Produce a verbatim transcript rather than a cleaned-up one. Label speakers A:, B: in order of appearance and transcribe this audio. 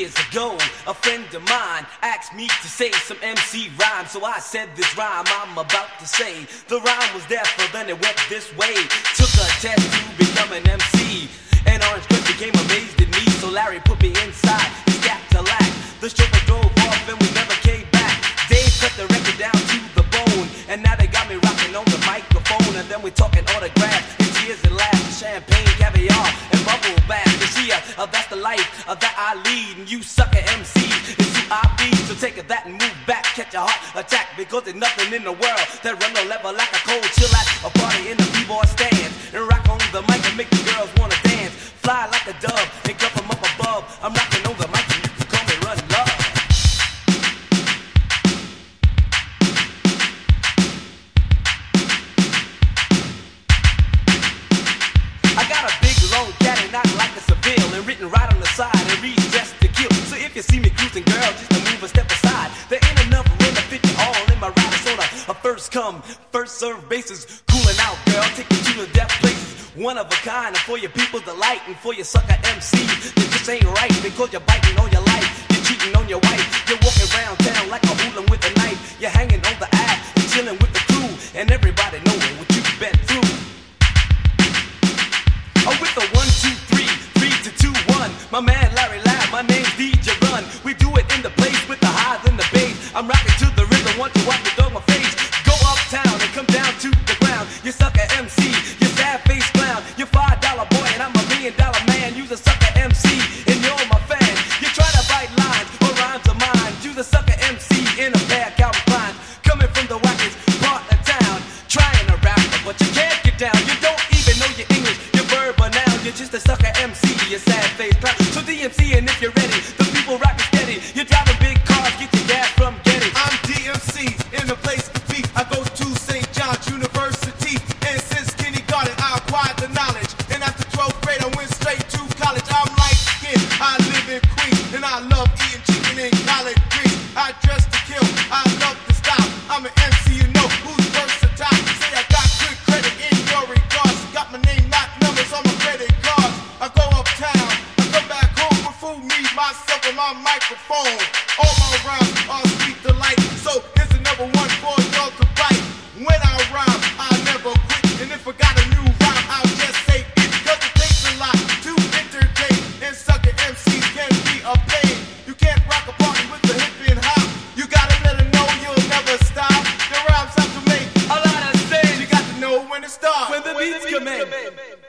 A: Years ago, a friend of mine asked me to say some M C rhyme, so I said this rhyme I'm about to say. The rhyme was there, but then it went this way. Took a test to become an M C, and Orange Cliff became amazed at me, so Larry put me inside his Cadillac. The chauffeur drove off and we never came back. Dave cut the record down to the bone, and now they got me rocking on the microphone. And then we're talking autographs and tears and laughs, champagne, caviar, and bubble bath. You see, uh, that's the life uh, that I lead, and you sucker M Cs is who I feed. So take that and move back, catch a heart attack, because there's nothing in the world that run no level like a cold chill at a party in the b-boy stand, and rock on the mic and make the girls wanna dance. Fly like a dove and come from up above. I'm rocking on the mic and you can call me Run Love. I got a big long caddy, not like a Seville, and written right on the side and reads Dressed to Kill. So if you see me cruising, girl, just to move a step aside. There ain't enough room to fit you all in my ride. It's on a, a first come, first serve basis. Cooling out, girl, take you to the death places. One of a kind, and for your people's delight, and for your sucker M Cs, it just ain't right, because you're biting on your life, you're cheating on your wife, you're walking around town like a hooligan with a knife, you're hanging on the app and chilling with the crew, and everybody knows what you've been through. Oh, with the one, two, three, three to two, one, my man Larry Lab, my name's D J Run. We do it in the place with the highs and the bass. I'm rocking to the rhythm, want to watch me dog my face. Go uptown and come down to the ground. You sucker M C, you sad face clown. You're five dollar boy and I'm a million dollar man. You's a sucker M C and you're my fan. You try to bite lines or rhymes of mine. You's a sucker M C in a pair of Calvin Kleins, coming from the wackest part of town, trying to rap, but you can't get down. You don't even know your English, your verb or noun. You're just a sucker M C, you sad face clown. So D M C, and if you're ready, the people rock it steady. You're driving big cars, get your gas from Getty.
B: I'm D M C in the place to be. I go to Saint John's University, and since kindergarten I acquired the knowledge. And after twelfth grade I went straight to college. I'm light skinned, I live in Queens, and I love eating chicken and collard greens. I dress to kill, I love the style. I'm an M C, you know, who's versatile. Say I got good credit in your regards. Got my name, not numbers on my credit cards. I go uptown, I come back home with food, me, myself, and my microphone. All my rhymes are sweet delight, so here's another one for y'all to bite. When I rhyme, I never quit, and if I got a new rhyme, I'll just say it, cause it takes a lot to entertain, and sucker M Cs can be a pain. You can't rock a party with the hip and hop. You gotta let them know you'll never stop. The rhymes have to make
A: A lot of things
B: you got to know when to start.
A: when the beats come in.